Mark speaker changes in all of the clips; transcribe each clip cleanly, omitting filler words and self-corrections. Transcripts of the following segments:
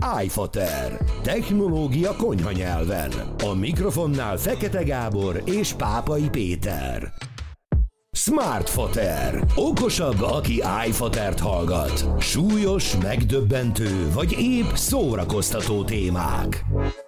Speaker 1: iFater. Technológia konyha nyelven. A mikrofonnál Fekete Gábor és Pápai Péter. Smartfater. Okosabb, aki iFatert hallgat. Súlyos, megdöbbentő vagy épp szórakoztató témák.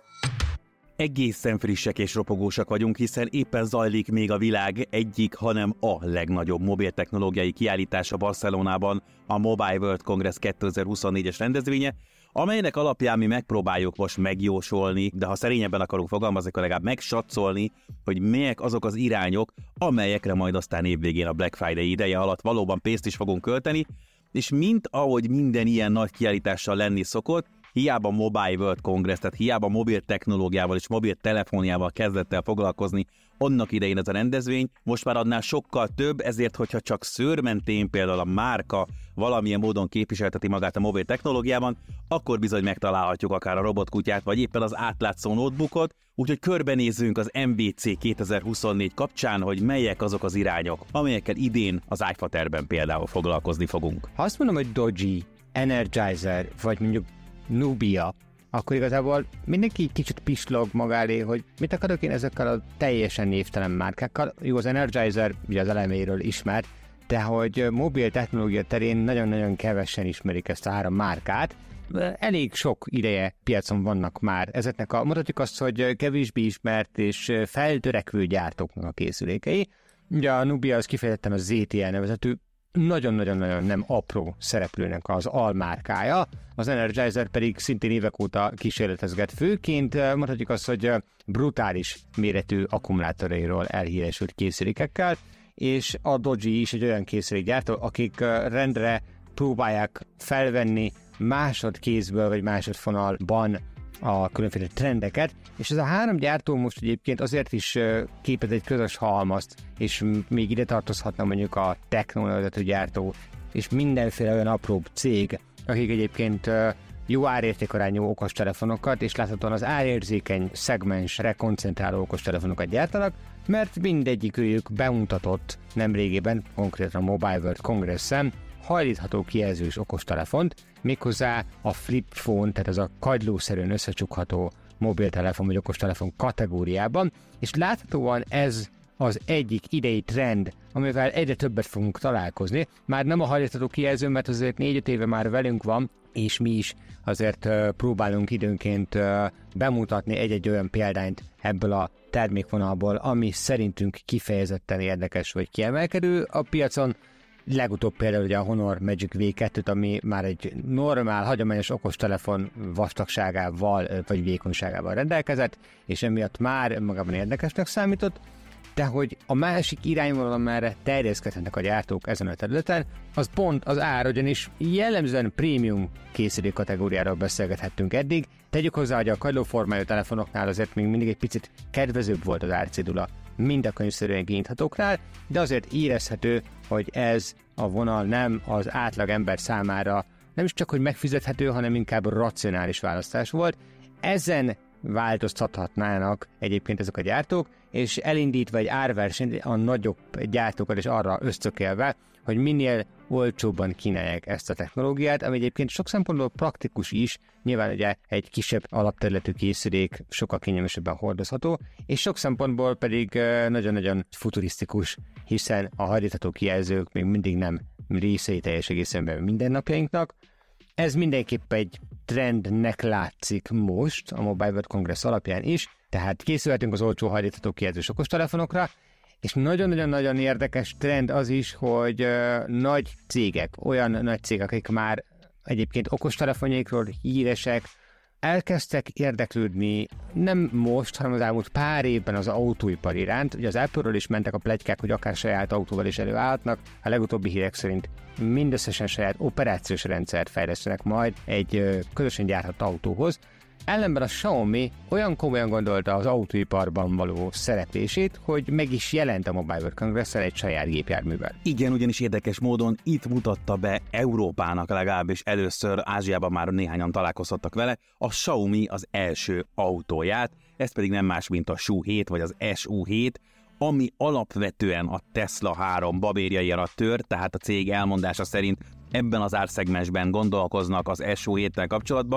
Speaker 2: Egészen frissek és ropogósak vagyunk, hiszen éppen zajlik még a világ egyik, hanem a legnagyobb mobiltechnológiai kiállítása Barcelonában, a Mobile World Congress 2024-es rendezvénye, amelynek alapján mi megpróbáljuk most megjósolni, de ha szerényebben akarunk fogalmazni, akkor legalább megsatszolni, hogy melyek azok az irányok, amelyekre majd aztán évvégén a Black Friday ideje alatt valóban pénzt is fogunk költeni, és mint ahogy minden ilyen nagy kiállítással lenni szokott, hiába Mobile World Congress, tehát hiába mobil technológiával és mobil telefonjával kezdett el foglalkozni annak idején ez a rendezvény, most már annál sokkal több, ezért hogyha csak szőrmentén például a márka valamilyen módon képviselteti magát a mobil technológiában, akkor bizony megtalálhatjuk akár a robotkutyát, vagy éppen az átlátszó notebookot, úgyhogy körbenézzünk az MWC 2024 kapcsán, hogy melyek azok az irányok, amelyekkel idén az iFaterben például foglalkozni fogunk.
Speaker 3: Ha azt mondom, hogy Doji, Energizer, vagy mondjuk Nubia, akkor igazából mindenki kicsit pislog maga elé, hogy mit akarok én ezekkel a teljesen névtelen márkákkal. Jó, az Energizer ugye az eleméről ismert, de hogy mobil technológia terén nagyon-nagyon kevesen ismerik ezt a három márkát. Elég sok ideje piacon vannak már ezeknek mondhatjuk azt, hogy kevésbé ismert és feltörekvő gyártóknak a készülékei. Ugye a Nubia az kifejezetten a ZTE nevezetű nagyon-nagyon nem apró szereplőnek az almárkája, az Energizer pedig szintén évek óta kísérletezget, főként mondhatjuk azt, hogy brutális méretű akkumulátorairól elhíresült készülékekkel, és a Doji is egy olyan készülékgyártó, akik rendre próbálják felvenni másodkézből vagy másodfonalban a különféle trendeket, és ez a három gyártó most egyébként azért is képez egy közös halmazt, és még ide tartozhatna mondjuk a technológiai gyártó, és mindenféle olyan apróbb cég, akik egyébként jó árértékarányú okostelefonokat, és láthatóan az árérzékeny szegmensre koncentráló okostelefonokat gyártanak, mert mindegyikőjük bemutatott nemrégében, konkrétan a Mobile World Congress-en hajlítható kijelzős okostelefont, méghozzá a flip phone, tehát ez a kagylószerűen összecsukható mobiltelefon vagy okostelefon kategóriában, és láthatóan ez az egyik idei trend, amivel egyre többet fogunk találkozni. Már nem a hajlítható kijelző, mert azért 4-5 éve már velünk van, és mi is azért próbálunk időnként bemutatni egy-egy olyan példányt ebből a termékvonalból, ami szerintünk kifejezetten érdekes vagy kiemelkedő a piacon. Legutóbb például ugye a Honor Magic V2-t, ami már egy normál, hagyományos okostelefon vastagságával vagy vékonyságával rendelkezett, és emiatt már magában érdekesnek számított, de hogy a másik irányvonal, amerre terjeszkedhetnek a gyártók ezen a területen, az pont az ár, ugyanis jellemzően prémium készülék kategóriáról beszélgethettünk eddig. Tegyük hozzá, hogy a kagylóformájú telefonoknál azért még mindig egy picit kedvezőbb volt az árcédula, mind a könyvszerűen kinyithatóknál, de azért érezhető, hogy ez a vonal nem az átlag ember számára nem is csak, hogy megfizethető, hanem inkább racionális választás volt. Ezen változtathatnának egyébként ezek a gyártók, és elindítva egy árversenyt a nagyobb gyártókat is arra ösztökélve, hogy minél olcsóbban kínálják ezt a technológiát, ami egyébként sok szempontból praktikus is, nyilván ugye egy kisebb alapterületű készülék sokkal kényelmesebben hordozható, és sok szempontból pedig nagyon-nagyon futurisztikus, hiszen a hajlítható kijelzők még mindig nem részei teljes egészében mindennapjainknak. Ez mindenképp egy trendnek látszik most a Mobile World Congress alapján is, tehát készülhetünk az olcsó hajlítható kijelzős okostelefonokra, és nagyon-nagyon érdekes trend az is, hogy nagy cégek, olyan nagy cégek, akik már egyébként okostelefonjaikról híresek, elkezdtek érdeklődni nem most, hanem az elmúlt pár évben az autóipar iránt. Ugye az Apple-ről is mentek a pletykák, hogy akár saját autóval is előállhatnak. A legutóbbi hírek szerint mindösszesen saját operációs rendszert fejlesztenek majd egy közösen gyártott autóhoz. Ellenben a Xiaomi olyan komolyan gondolta az autóiparban való szereplését, hogy meg is jelent a Mobile World Congress-en egy saját gépjárművel.
Speaker 2: Igen, ugyanis érdekes módon itt mutatta be Európának legalábbis először, Ázsiában már néhányan találkozhattak vele, a Xiaomi az első autóját, ez pedig nem más, mint a SU7 vagy az SU7, ami alapvetően a Tesla 3 babérjaira tör, tehát a cég elmondása szerint ebben az árszegmensben gondolkoznak az SU7-tel kapcsolatban,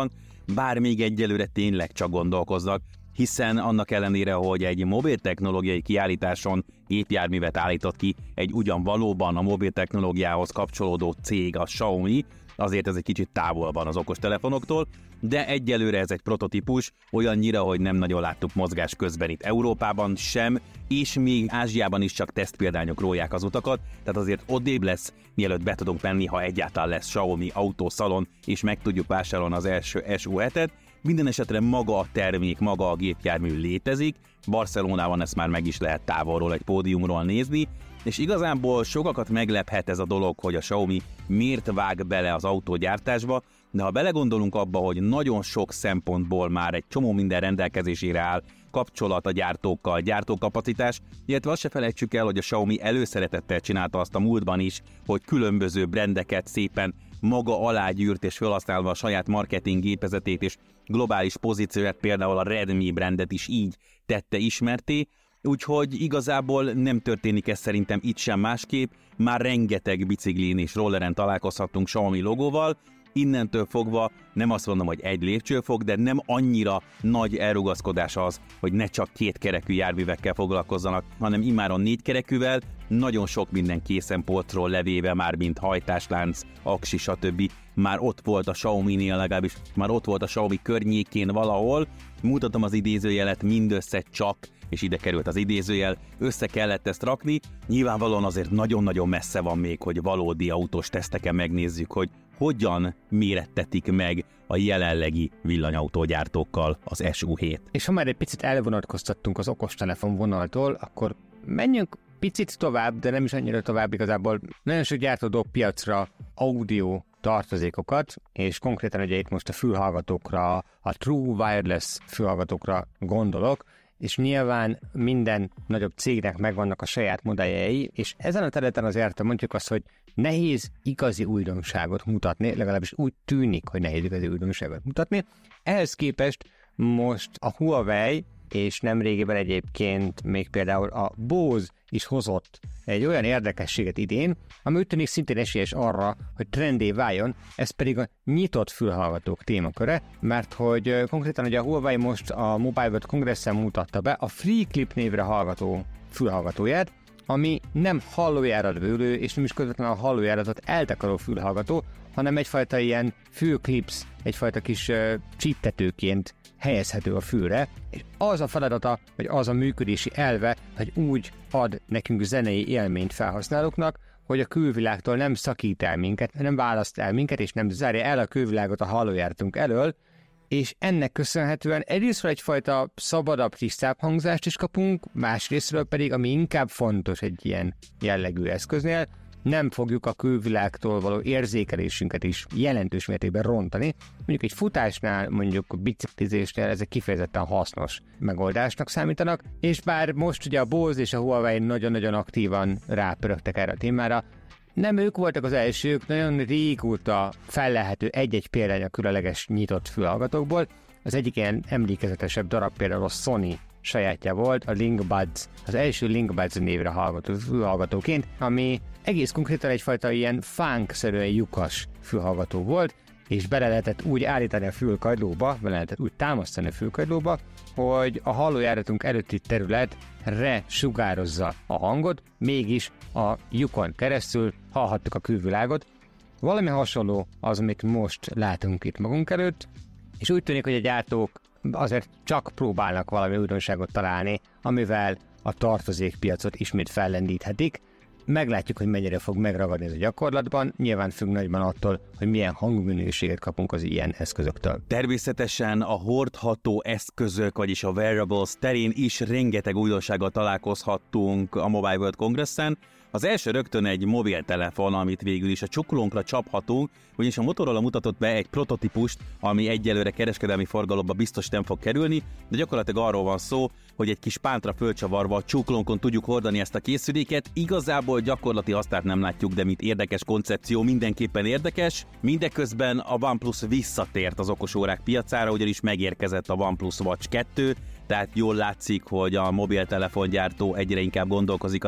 Speaker 2: bár még egyelőre tényleg csak gondolkoznak, hiszen annak ellenére, hogy egy mobil technológiai kiállításon gépjárművet állított ki egy ugyan valóban a mobil technológiához kapcsolódó cég, a Xiaomi, azért ez egy kicsit távol van az okostelefonoktól, de egyelőre ez egy prototípus, olyannyira, hogy nem nagyon láttuk mozgás közben itt Európában sem, és még Ázsiában is csak tesztpéldányok rólják az utakat, tehát azért odébb lesz, mielőtt be tudunk menni, ha egyáltalán lesz Xiaomi autószalon, és meg tudjuk vásárolni az első SU7-et. Minden esetre maga a termék, maga a gépjármű létezik, Barcelonában ezt már meg is lehet távolról egy pódiumról nézni, és igazából sokakat meglephet ez a dolog, hogy a Xiaomi miért vág bele az autógyártásba, de ha belegondolunk abba, hogy nagyon sok szempontból már egy csomó minden rendelkezésére áll, kapcsolat a gyártókkal, gyártókapacitás, illetve azt se felejtsük el, hogy a Xiaomi előszeretettel csinálta azt a múltban is, hogy különböző brandeket szépen maga alá gyűrt és felhasználva a saját marketing gépezetét és globális pozícióját, például a Redmi brandet is így tette ismerté, úgyhogy igazából nem történik ez szerintem itt sem másképp, már rengeteg biciklin és rolleren találkozhattunk Xiaomi logóval, innentől fogva nem azt mondom, hogy egy lépcsőfok, de nem annyira nagy elrugaszkodás az, hogy ne csak kétkerekű járművekkel foglalkozzanak, hanem immáron négykerekűvel, nagyon sok minden készen polcról levéve már, mint hajtáslánc, aksi, stb. Már ott volt a Xiaomi-nél, legalábbis már ott volt a Xiaomi környékén valahol. Mutatom az idézőjelet, mindössze csak, és ide került az idézőjel, össze kellett ezt rakni. Nyilvánvalóan azért nagyon-nagyon messze van még, hogy valódi autós teszteken megnézzük, hogy hogyan mérettetik meg a jelenlegi villanyautógyártókkal az SU7.
Speaker 3: És ha már egy picit elvonatkoztattunk az okostelefon vonaltól, akkor menjünk picit tovább, de nem is annyira tovább igazából. Nagyon sok gyártó dob piacra audio tartozékokat, és konkrétan ugye itt most a fülhallgatókra, a True Wireless fülhallgatókra gondolok, és nyilván minden nagyobb cégnek megvannak a saját modelljei, és ezen a területen azért mondjuk azt, hogy nehéz igazi újdonságot mutatni, legalábbis úgy tűnik, hogy nehéz igazi újdonságot mutatni. Ehhez képest most a Huawei, és nemrégiben egyébként még például a Bose is hozott egy olyan érdekességet idén, ami úgy tűnik szintén esélyes arra, hogy trendé váljon, ez pedig a nyitott fülhallgatók témaköre, mert hogy konkrétan ugye a Huawei most a Mobile World Congressen mutatta be a FreeClip névre hallgató fülhallgatóját, ami nem hallójárat bőlő, és nem is közvetlenül a hallójáratot eltakaró fülhallgató, hanem egyfajta ilyen fülclips, egyfajta kis csíptetőként helyezhető a fülre, és az a feladata, vagy az a működési elve, hogy úgy ad nekünk zenei élményt felhasználóknak, hogy a külvilágtól nem szakít el minket, nem választ el minket, és nem zárja el a külvilágot a hallójáratunk elől, és ennek köszönhetően egyrésztről egyfajta szabadabb, tisztább hangzást is kapunk, másrésztről pedig, ami inkább fontos egy ilyen jellegű eszköznél, nem fogjuk a külvilágtól való érzékelésünket is jelentős mértékben rontani. Mondjuk egy futásnál, mondjuk a biciklizésnél ezek kifejezetten hasznos megoldásnak számítanak, és bár most ugye a Bose és a Huawei nagyon-nagyon aktívan rápörögtek erre a témára, nem ők voltak az elsők, nagyon régóta fellehető egy-egy példány a különleges nyitott fülhallgatókból. Az egyik ilyen emlékezetesebb darab például a Sony sajátja volt, a LinkBuds, az első LinkBuds névre hallgató fülhallgatóként, ami egész konkrétan egyfajta ilyen funk-szerűen lyukas fülhallgató volt, és bele lehetett úgy állítani a fülkagylóba, bele lehetett úgy támasztani a fülkagylóba, hogy a hallójáratunk előtti területre sugározza a hangot, mégis a lyukon keresztül hallhattuk a külvilágot. Valami hasonló az, amit most látunk itt magunk előtt, és úgy tűnik, hogy a gyártók azért csak próbálnak valami újdonságot találni, amivel a tartozékpiacot ismét fellendíthetik. Meglátjuk, hogy mennyire fog megragadni ez a gyakorlatban, nyilván függ nagyban attól, hogy milyen hangminőséget kapunk az ilyen eszközöktől.
Speaker 2: Természetesen a hordható eszközök, vagyis a wearables terén is rengeteg újdonsággal találkozhattunk a Mobile World Congressen. Az első rögtön egy mobiltelefon, amit végül is a csuklónkra csaphatunk, ugyanis a Motorola mutatott be egy prototípust, ami egyelőre kereskedelmi forgalomba biztos nem fog kerülni, de gyakorlatilag arról van szó, hogy egy kis pántra fölcsavarva a csuklónkon tudjuk hordani ezt a készüléket. Igazából gyakorlati hasznát nem látjuk, de mint érdekes koncepció mindenképpen érdekes. Mindeközben a OnePlus visszatért az okosórák piacára, ugyanis megérkezett a OnePlus Watch 2, tehát jól látszik, hogy a mobiltelefongyártó egyre inkább gondolkozik azon,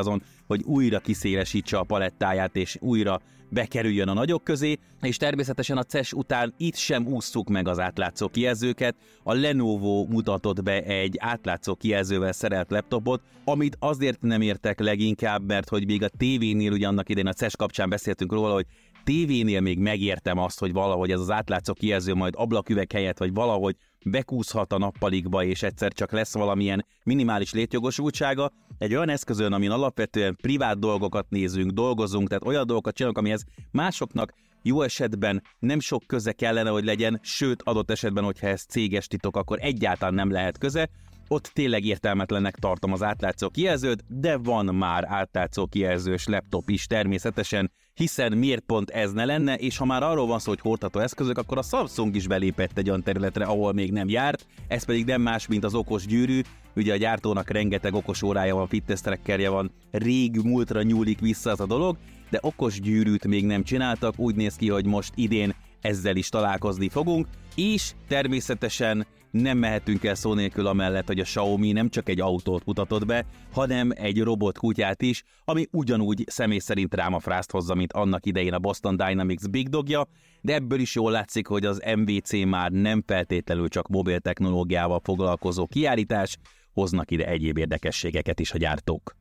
Speaker 2: hogy újra kiszélesítse a palettáját, és újra bekerüljön a nagyok közé, és természetesen a CES után itt sem ússzuk meg az átlátszó kijelzőket. A Lenovo mutatott be egy átlátszó kijelzővel szerelt laptopot, amit azért nem értek leginkább, mert hogy még a tévénél, ugye annak idején a CES kapcsán beszéltünk róla, hogy tévénél még megértem azt, hogy valahogy ez az átlátszó kijelző majd ablaküveg helyett, vagy valahogy bekúszhat a nappalikba, és egyszer csak lesz valamilyen minimális létjogosultsága. Egy olyan eszközön, amin alapvetően privát dolgokat nézünk, dolgozunk, tehát olyan dolgokat csinálunk, amihez másoknak jó esetben nem sok köze kellene, hogy legyen, sőt, adott esetben, hogyha ez céges titok, akkor egyáltalán nem lehet köze. Ott tényleg értelmetlennek tartom az átlátszó kijelzőt, de van már átlátszó kijelzős laptop is természetesen, hiszen miért pont ez ne lenne, és ha már arról van szó, hogy hordható eszközök, akkor a Samsung is belépett egy olyan területre, ahol még nem járt, ez pedig nem más, mint az okos gyűrű. Ugye a gyártónak rengeteg okos órája van, fitness trackerje van, rég múltra nyúlik vissza az a dolog, de okos gyűrűt még nem csináltak, úgy néz ki, hogy most idén ezzel is találkozni fogunk, és természetesen nem mehetünk el szó nélkül amellett, hogy a Xiaomi nem csak egy autót mutatott be, hanem egy robotkutyát is, ami ugyanúgy személy szerint rámafrászt hozza, mint annak idején a Boston Dynamics Big Dogja, de ebből is jól látszik, hogy az MWC már nem feltétlenül csak mobil technológiával foglalkozó kiállítás, hoznak ide egyéb érdekességeket is a gyártók.